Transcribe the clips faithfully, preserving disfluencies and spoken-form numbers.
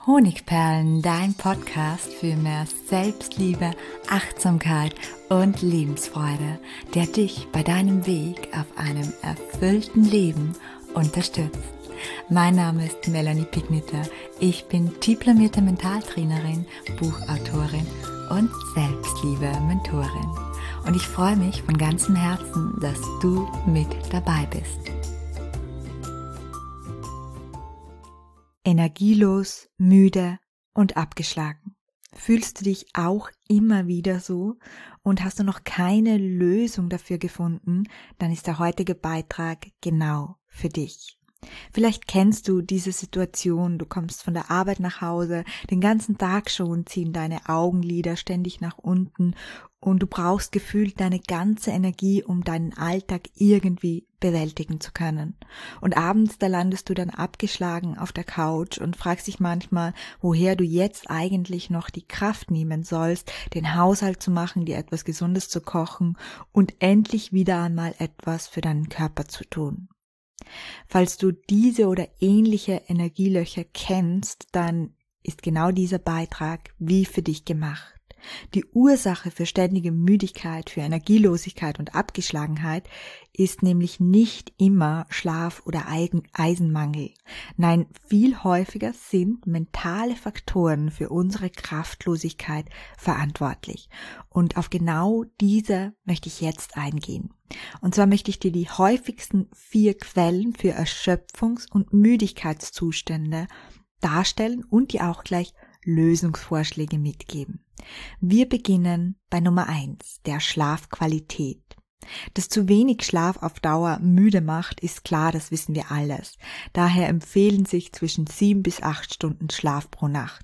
Honigperlen, dein Podcast für mehr Selbstliebe, Achtsamkeit und Lebensfreude, der dich bei deinem Weg auf einem erfüllten Leben unterstützt. Mein Name ist Melanie Pigniter. Ich bin diplomierte Mentaltrainerin, Buchautorin und Selbstliebe-Mentorin. Und ich freue mich von ganzem Herzen, dass du mit dabei bist. Energielos, müde und abgeschlagen. Fühlst du dich auch immer wieder so und hast du noch keine Lösung dafür gefunden, dann ist der heutige Beitrag genau für dich. Vielleicht kennst du diese Situation, du kommst von der Arbeit nach Hause, den ganzen Tag schon ziehen deine Augenlider ständig nach unten und du brauchst gefühlt deine ganze Energie, um deinen Alltag irgendwie bewältigen zu können. Und abends, da landest du dann abgeschlagen auf der Couch und fragst dich manchmal, woher du jetzt eigentlich noch die Kraft nehmen sollst, den Haushalt zu machen, dir etwas Gesundes zu kochen und endlich wieder einmal etwas für deinen Körper zu tun. Falls du diese oder ähnliche Energielöcher kennst, dann ist genau dieser Beitrag wie für dich gemacht. Die Ursache für ständige Müdigkeit, für Energielosigkeit und Abgeschlagenheit ist nämlich nicht immer Schlaf- oder Eisenmangel. Nein, viel häufiger sind mentale Faktoren für unsere Kraftlosigkeit verantwortlich. Und auf genau diese möchte ich jetzt eingehen. Und zwar möchte ich dir die häufigsten vier Quellen für Erschöpfungs- und Müdigkeitszustände darstellen und dir auch gleich Lösungsvorschläge mitgeben. Wir beginnen bei Nummer eins, der Schlafqualität. Dass zu wenig Schlaf auf Dauer müde macht, ist klar, das wissen wir alles. Daher empfehlen sich zwischen sieben bis acht Stunden Schlaf pro Nacht.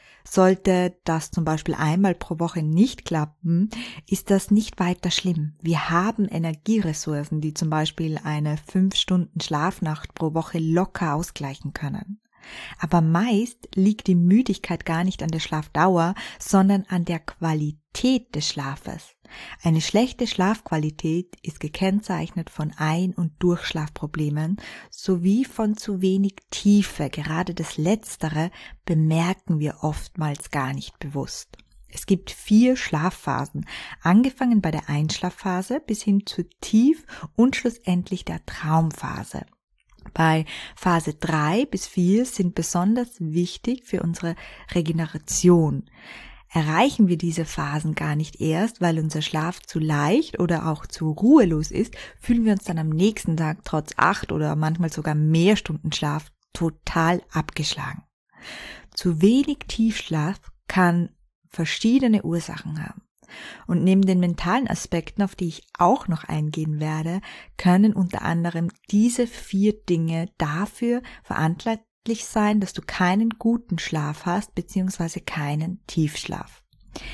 Sollte das zum Beispiel einmal pro Woche nicht klappen, ist das nicht weiter schlimm. Wir haben Energieressourcen, die zum Beispiel eine fünf Stunden Schlafnacht pro Woche locker ausgleichen können. Aber meist liegt die Müdigkeit gar nicht an der Schlafdauer, sondern an der Qualität des Schlafes. Eine schlechte Schlafqualität ist gekennzeichnet von Ein- und Durchschlafproblemen sowie von zu wenig Tiefe. Gerade das Letztere bemerken wir oftmals gar nicht bewusst. Es gibt vier Schlafphasen, angefangen bei der Einschlafphase bis hin zur Tief- und schlussendlich der Traumphase. Bei Phase drei bis vier sind besonders wichtig für unsere Regeneration. Erreichen wir diese Phasen gar nicht erst, weil unser Schlaf zu leicht oder auch zu ruhelos ist, fühlen wir uns dann am nächsten Tag trotz acht oder manchmal sogar mehr Stunden Schlaf total abgeschlagen. Zu wenig Tiefschlaf kann verschiedene Ursachen haben. Und neben den mentalen Aspekten, auf die ich auch noch eingehen werde, können unter anderem diese vier Dinge dafür verantwortlich sein, dass du keinen guten Schlaf hast bzw. keinen Tiefschlaf.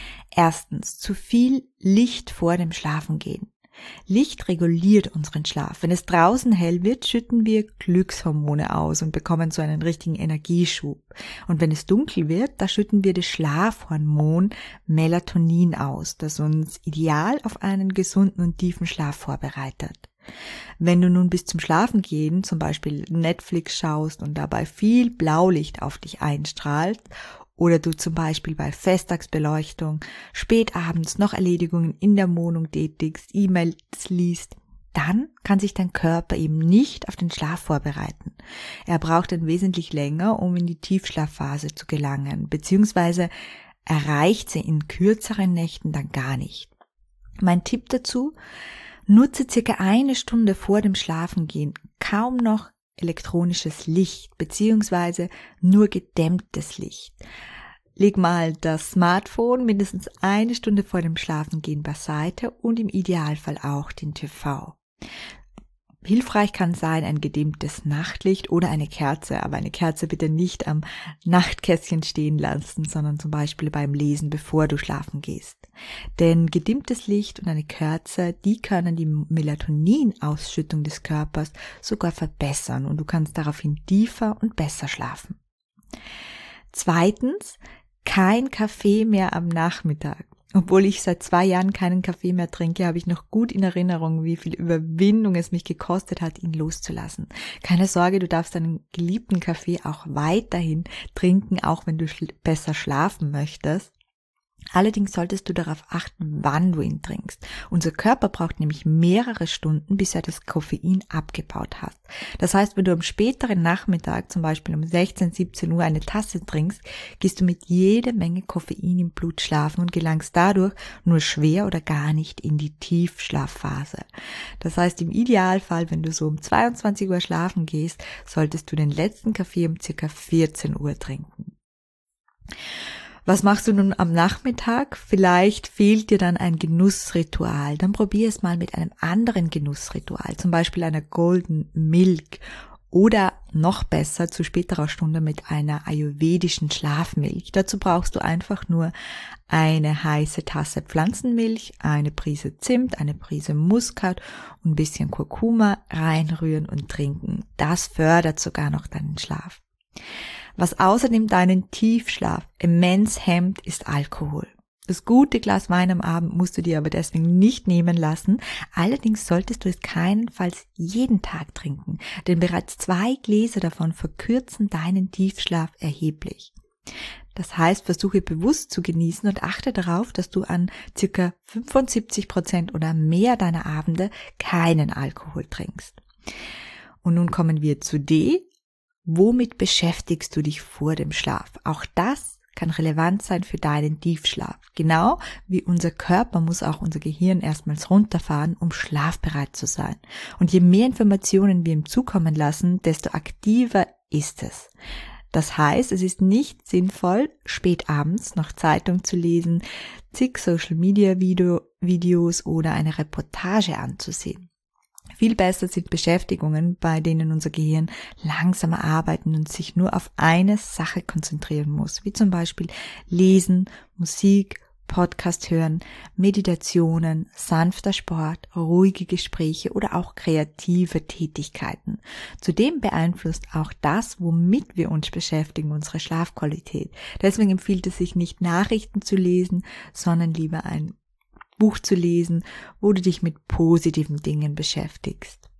Erstens, zu viel Licht vor dem Schlafengehen. Licht reguliert unseren Schlaf. Wenn es draußen hell wird, schütten wir Glückshormone aus und bekommen so einen richtigen Energieschub. Und wenn es dunkel wird, da schütten wir das Schlafhormon Melatonin aus, das uns ideal auf einen gesunden und tiefen Schlaf vorbereitet. Wenn du nun bis zum Schlafengehen zum Beispiel Netflix schaust und dabei viel Blaulicht auf dich einstrahlt, oder du zum Beispiel bei Festtagsbeleuchtung spät abends noch Erledigungen in der Wohnung tätigst, E-Mails liest, dann kann sich dein Körper eben nicht auf den Schlaf vorbereiten. Er braucht dann wesentlich länger, um in die Tiefschlafphase zu gelangen, beziehungsweise erreicht sie in kürzeren Nächten dann gar nicht. Mein Tipp dazu: Nutze circa eine Stunde vor dem Schlafengehen kaum noch elektronisches Licht beziehungsweise nur gedämmtes Licht. Leg mal das Smartphone mindestens eine Stunde vor dem Schlafengehen beiseite und im Idealfall auch den T V. Hilfreich kann sein ein gedimmtes Nachtlicht oder eine Kerze, aber eine Kerze bitte nicht am Nachtkästchen stehen lassen, sondern zum Beispiel beim Lesen, bevor du schlafen gehst. Denn gedimmtes Licht und eine Kerze, die können die Melatoninausschüttung des Körpers sogar verbessern und du kannst daraufhin tiefer und besser schlafen. Zweitens, kein Kaffee mehr am Nachmittag. Obwohl ich seit zwei Jahren keinen Kaffee mehr trinke, habe ich noch gut in Erinnerung, wie viel Überwindung es mich gekostet hat, ihn loszulassen. Keine Sorge, du darfst deinen geliebten Kaffee auch weiterhin trinken, auch wenn du schl- besser schlafen möchtest. Allerdings solltest du darauf achten, wann du ihn trinkst. Unser Körper braucht nämlich mehrere Stunden, bis er das Koffein abgebaut hat. Das heißt, wenn du am späteren Nachmittag, zum Beispiel um sechzehn, siebzehn Uhr eine Tasse trinkst, gehst du mit jeder Menge Koffein im Blut schlafen und gelangst dadurch nur schwer oder gar nicht in die Tiefschlafphase. Das heißt, im Idealfall, wenn du so um zweiundzwanzig Uhr schlafen gehst, solltest du den letzten Kaffee um circa vierzehn Uhr trinken. Was machst du nun am Nachmittag? Vielleicht fehlt dir dann ein Genussritual. Dann probier es mal mit einem anderen Genussritual, zum Beispiel einer Golden Milk oder noch besser zu späterer Stunde mit einer ayurvedischen Schlafmilch. Dazu brauchst du einfach nur eine heiße Tasse Pflanzenmilch, eine Prise Zimt, eine Prise Muskat und ein bisschen Kurkuma reinrühren und trinken. Das fördert sogar noch deinen Schlaf. Was außerdem deinen Tiefschlaf immens hemmt, ist Alkohol. Das gute Glas Wein am Abend musst du dir aber deswegen nicht nehmen lassen. Allerdings solltest du es keinenfalls jeden Tag trinken, denn bereits zwei Gläser davon verkürzen deinen Tiefschlaf erheblich. Das heißt, versuche bewusst zu genießen und achte darauf, dass du an ca. fünfundsiebzig Prozent oder mehr deiner Abende keinen Alkohol trinkst. Und nun kommen wir zu D. Womit beschäftigst du dich vor dem Schlaf? Auch das kann relevant sein für deinen Tiefschlaf. Genau wie unser Körper muss auch unser Gehirn erstmals runterfahren, um schlafbereit zu sein. Und je mehr Informationen wir ihm zukommen lassen, desto aktiver ist es. Das heißt, es ist nicht sinnvoll, spät abends noch Zeitung zu lesen, zig Social Media Video, Videos oder eine Reportage anzusehen. Viel besser sind Beschäftigungen, bei denen unser Gehirn langsamer arbeiten und sich nur auf eine Sache konzentrieren muss, wie zum Beispiel Lesen, Musik, Podcast hören, Meditationen, sanfter Sport, ruhige Gespräche oder auch kreative Tätigkeiten. Zudem beeinflusst auch das, womit wir uns beschäftigen, unsere Schlafqualität. Deswegen empfiehlt es sich nicht, Nachrichten zu lesen, sondern lieber ein Buch zu lesen, wo du dich mit positiven Dingen beschäftigst.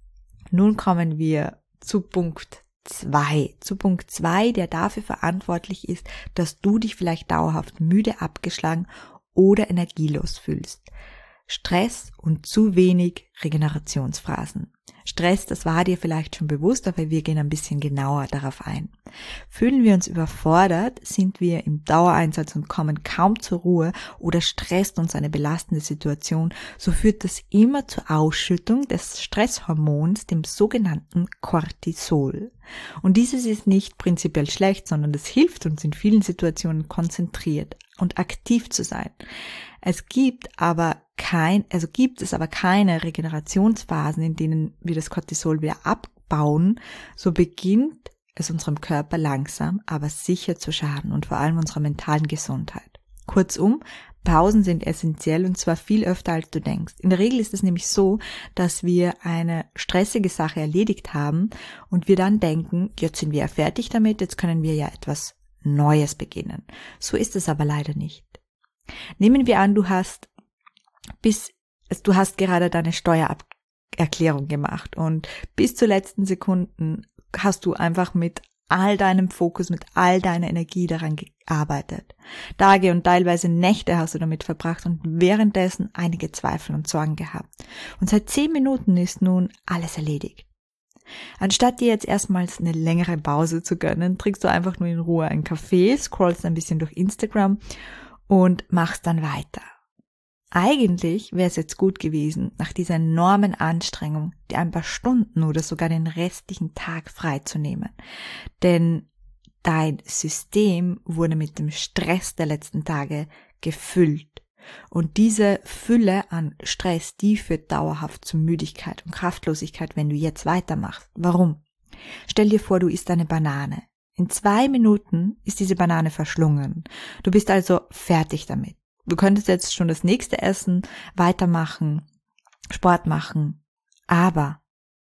Nun kommen wir zu Punkt zwei. Zu Punkt zwei, der dafür verantwortlich ist, dass du dich vielleicht dauerhaft müde, abgeschlagen oder energielos fühlst. Stress und zu wenig Regenerationsphasen. Stress, das war dir vielleicht schon bewusst, aber wir gehen ein bisschen genauer darauf ein. Fühlen wir uns überfordert, sind wir im Dauereinsatz und kommen kaum zur Ruhe oder stresst uns eine belastende Situation, so führt das immer zur Ausschüttung des Stresshormons, dem sogenannten Cortisol. Und dieses ist nicht prinzipiell schlecht, sondern es hilft uns in vielen Situationen konzentriert und aktiv zu sein. Es gibt aber kein, also gibt es aber keine Regenerationsphasen, in denen wir das Cortisol wieder abbauen, so beginnt es unserem Körper langsam, aber sicher zu schaden und vor allem unserer mentalen Gesundheit. Kurzum, Pausen sind essentiell und zwar viel öfter als du denkst. In der Regel ist es nämlich so, dass wir eine stressige Sache erledigt haben und wir dann denken, jetzt sind wir ja fertig damit, jetzt können wir ja etwas Neues beginnen. So ist es aber leider nicht. Nehmen wir an, du hast bis, du hast gerade deine Steuererklärung gemacht und bis zur letzten Sekunden hast du einfach mit all deinem Fokus, mit all deiner Energie daran gearbeitet. Tage und teilweise Nächte hast du damit verbracht und währenddessen einige Zweifel und Sorgen gehabt. Und seit zehn Minuten ist nun alles erledigt. Anstatt dir jetzt erstmals eine längere Pause zu gönnen, trinkst du einfach nur in Ruhe einen Kaffee, scrollst ein bisschen durch Instagram und machst dann weiter. Eigentlich wäre es jetzt gut gewesen, nach dieser enormen Anstrengung, dir ein paar Stunden oder sogar den restlichen Tag freizunehmen. Denn dein System wurde mit dem Stress der letzten Tage gefüllt. Und diese Fülle an Stress, die führt dauerhaft zu Müdigkeit und Kraftlosigkeit, wenn du jetzt weitermachst. Warum? Stell dir vor, du isst eine Banane. In zwei Minuten ist diese Banane verschlungen. Du bist also fertig damit. Du könntest jetzt schon das nächste essen, weitermachen, Sport machen. Aber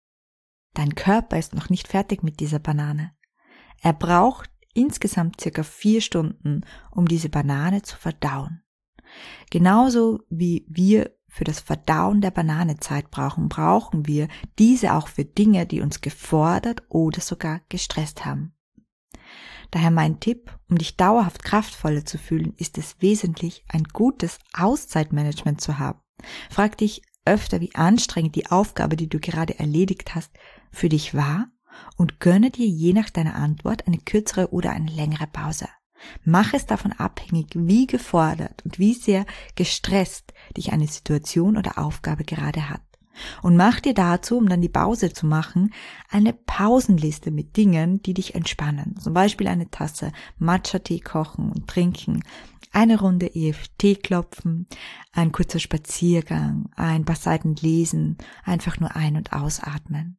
dein Körper ist noch nicht fertig mit dieser Banane. Er braucht insgesamt circa vier Stunden, um diese Banane zu verdauen. Genauso wie wir für das Verdauen der Banane Zeit brauchen, brauchen wir diese auch für Dinge, die uns gefordert oder sogar gestresst haben. Daher mein Tipp, um dich dauerhaft kraftvoller zu fühlen, ist es wesentlich, ein gutes Auszeitmanagement zu haben. Frag dich öfter, wie anstrengend die Aufgabe, die du gerade erledigt hast, für dich war und gönne dir je nach deiner Antwort eine kürzere oder eine längere Pause. Mach es davon abhängig, wie gefordert und wie sehr gestresst dich eine Situation oder Aufgabe gerade hat. Und mach dir dazu, um dann die Pause zu machen, eine Pausenliste mit Dingen, die dich entspannen. Zum Beispiel eine Tasse Matcha-Tee kochen und trinken, eine Runde E F T klopfen, ein kurzer Spaziergang, ein paar Seiten lesen, einfach nur ein- und ausatmen.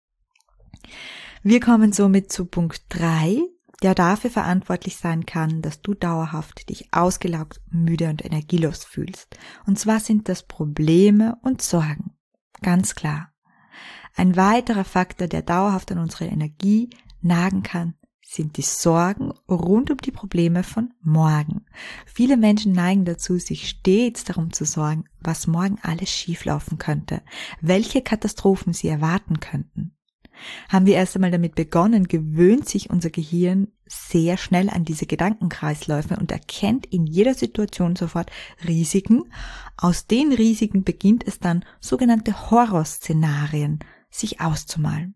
Wir kommen somit zu Punkt drei, der dafür verantwortlich sein kann, dass du dauerhaft dich ausgelaugt, müde und energielos fühlst. Und zwar sind das Probleme und Sorgen. Ganz klar. Ein weiterer Faktor, der dauerhaft an unsere Energie nagen kann, sind die Sorgen rund um die Probleme von morgen. Viele Menschen neigen dazu, sich stets darum zu sorgen, was morgen alles schieflaufen könnte, welche Katastrophen sie erwarten könnten. Haben wir erst einmal damit begonnen, gewöhnt sich unser Gehirn sehr schnell an diese Gedankenkreisläufe und erkennt in jeder Situation sofort Risiken. Aus den Risiken beginnt es dann, sogenannte Horrorszenarien sich auszumalen.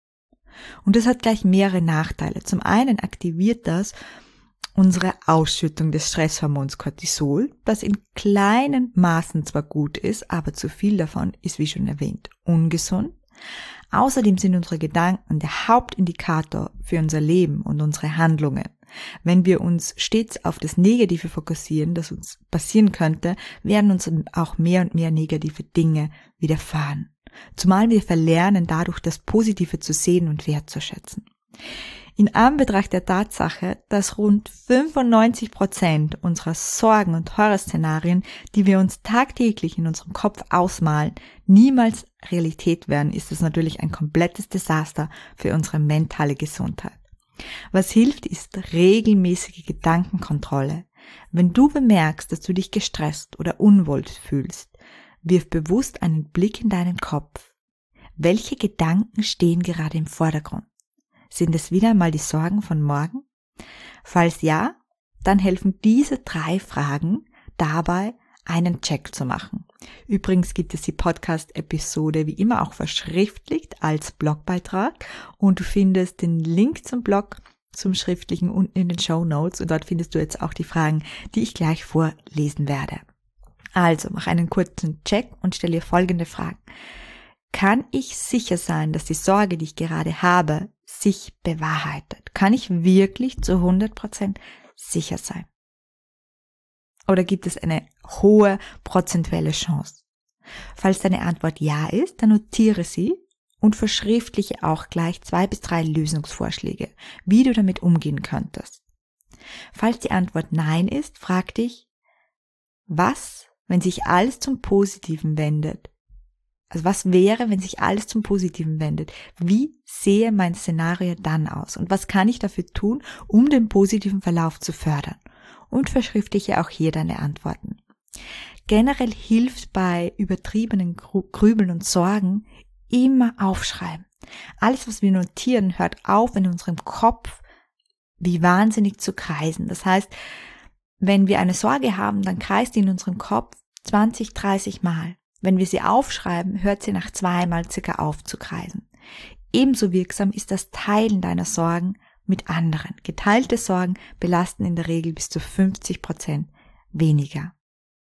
Und das hat gleich mehrere Nachteile. Zum einen aktiviert das unsere Ausschüttung des Stresshormons Cortisol, das in kleinen Maßen zwar gut ist, aber zu viel davon ist, wie schon erwähnt, ungesund. Außerdem sind unsere Gedanken der Hauptindikator für unser Leben und unsere Handlungen. Wenn wir uns stets auf das Negative fokussieren, das uns passieren könnte, werden uns auch mehr und mehr negative Dinge widerfahren. Zumal wir verlernen, dadurch das Positive zu sehen und wertzuschätzen. In Anbetracht der Tatsache, dass rund fünfundneunzig Prozent unserer Sorgen und Horrorszenarien, die wir uns tagtäglich in unserem Kopf ausmalen, niemals Realität werden, ist es natürlich ein komplettes Desaster für unsere mentale Gesundheit. Was hilft, ist regelmäßige Gedankenkontrolle. Wenn du bemerkst, dass du dich gestresst oder unwohl fühlst, wirf bewusst einen Blick in deinen Kopf. Welche Gedanken stehen gerade im Vordergrund? Sind es wieder mal die Sorgen von morgen? Falls ja, dann helfen diese drei Fragen dabei, einen Check zu machen. Übrigens gibt es die Podcast-Episode wie immer auch verschriftlicht als Blogbeitrag und du findest den Link zum Blog zum Schriftlichen unten in den Shownotes und dort findest du jetzt auch die Fragen, die ich gleich vorlesen werde. Also mach einen kurzen Check und stell dir folgende Fragen. Kann ich sicher sein, dass die Sorge, die ich gerade habe, sich bewahrheitet? Kann ich wirklich zu hundert Prozent sicher sein? Oder gibt es eine hohe prozentuelle Chance? Falls deine Antwort ja ist, dann notiere sie und verschriftliche auch gleich zwei bis drei Lösungsvorschläge, wie du damit umgehen könntest. Falls die Antwort nein ist, frag dich, was, wenn sich alles zum Positiven wendet? Also was wäre, wenn sich alles zum Positiven wendet? Wie sehe mein Szenario dann aus? Und was kann ich dafür tun, um den positiven Verlauf zu fördern? Und verschriftliche auch hier deine Antworten. Generell hilft bei übertriebenen Grübeln und Sorgen immer aufschreiben. Alles, was wir notieren, hört auf in unserem Kopf wie wahnsinnig zu kreisen. Das heißt, wenn wir eine Sorge haben, dann kreist die in unserem Kopf zwanzig, dreißig Mal. Wenn wir sie aufschreiben, hört sie nach zweimal circa auf zu kreisen. Ebenso wirksam ist das Teilen deiner Sorgen mit anderen. Geteilte Sorgen belasten in der Regel bis zu fünfzig Prozent weniger.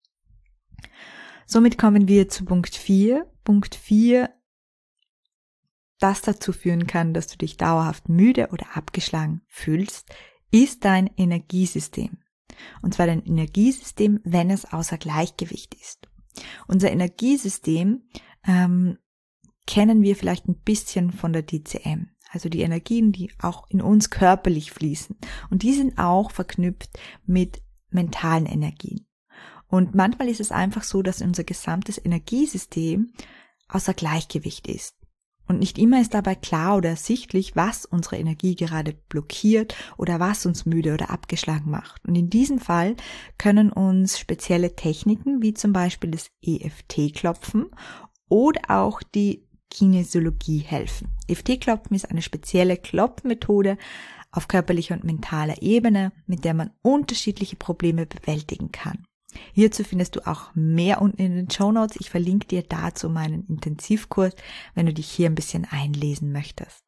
Somit kommen wir zu Punkt vier. Punkt vier, das dazu führen kann, dass du dich dauerhaft müde oder abgeschlagen fühlst, ist dein Energiesystem. Und zwar dein Energiesystem, wenn es außer Gleichgewicht ist. Unser Energiesystem ähm, kennen wir vielleicht ein bisschen von der D C M, also die Energien, die auch in uns körperlich fließen. Und die sind auch verknüpft mit mentalen Energien. Und manchmal ist es einfach so, dass unser gesamtes Energiesystem außer Gleichgewicht ist. Und nicht immer ist dabei klar oder ersichtlich, was unsere Energie gerade blockiert oder was uns müde oder abgeschlagen macht. Und in diesem Fall können uns spezielle Techniken wie zum Beispiel das E F T-Klopfen oder auch die Kinesiologie helfen. E F T-Klopfen ist eine spezielle Klopfmethode auf körperlicher und mentaler Ebene, mit der man unterschiedliche Probleme bewältigen kann. Hierzu findest du auch mehr unten in den Shownotes. Ich verlinke dir dazu meinen Intensivkurs, wenn du dich hier ein bisschen einlesen möchtest.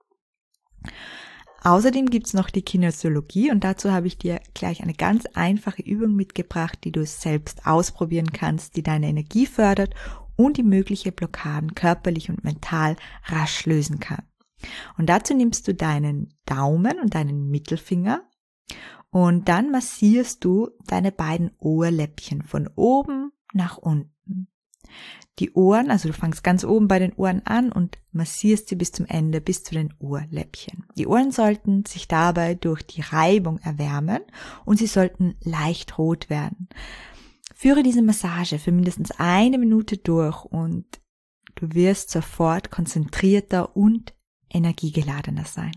Außerdem gibt's noch die Kinesiologie und dazu habe ich dir gleich eine ganz einfache Übung mitgebracht, die du selbst ausprobieren kannst, die deine Energie fördert und die mögliche Blockaden körperlich und mental rasch lösen kann. Und dazu nimmst du deinen Daumen und deinen Mittelfinger und dann massierst du deine beiden Ohrläppchen von oben nach unten. Die Ohren, also du fangst ganz oben bei den Ohren an und massierst sie bis zum Ende, bis zu den Ohrläppchen. Die Ohren sollten sich dabei durch die Reibung erwärmen und sie sollten leicht rot werden. Führe diese Massage für mindestens eine Minute durch und du wirst sofort konzentrierter und energiegeladener sein.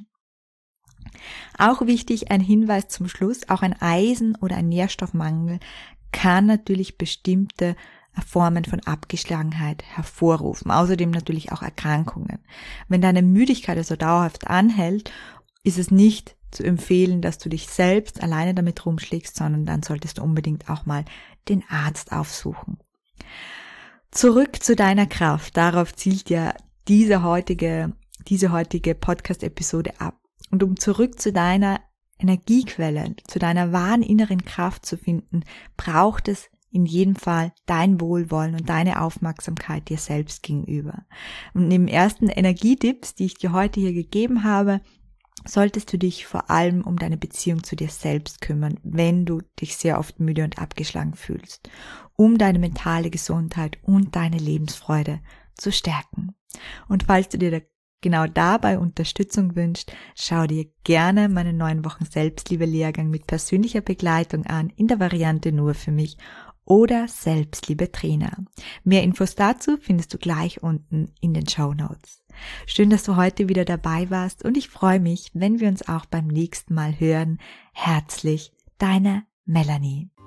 Auch wichtig, ein Hinweis zum Schluss, auch ein Eisen- oder ein Nährstoffmangel kann natürlich bestimmte Formen von Abgeschlagenheit hervorrufen, außerdem natürlich auch Erkrankungen. Wenn deine Müdigkeit also dauerhaft anhält, ist es nicht zu empfehlen, dass du dich selbst alleine damit rumschlägst, sondern dann solltest du unbedingt auch mal den Arzt aufsuchen. Zurück zu deiner Kraft, darauf zielt ja diese heutige, diese heutige Podcast-Episode ab. Und um zurück zu deiner Energiequelle, zu deiner wahren inneren Kraft zu finden, braucht es in jedem Fall dein Wohlwollen und deine Aufmerksamkeit dir selbst gegenüber. Und neben ersten Energietipps, die ich dir heute hier gegeben habe, solltest du dich vor allem um deine Beziehung zu dir selbst kümmern, wenn du dich sehr oft müde und abgeschlagen fühlst, um deine mentale Gesundheit und deine Lebensfreude zu stärken. Und falls du dir da genau dabei Unterstützung wünscht, schau dir gerne meinen neun Wochen Selbstliebe-Lehrgang mit persönlicher Begleitung an, in der Variante nur für mich oder Selbstliebe-Trainer. Mehr Infos dazu findest du gleich unten in den Shownotes. Schön, dass du heute wieder dabei warst und ich freue mich, wenn wir uns auch beim nächsten Mal hören. Herzlich, deine Melanie.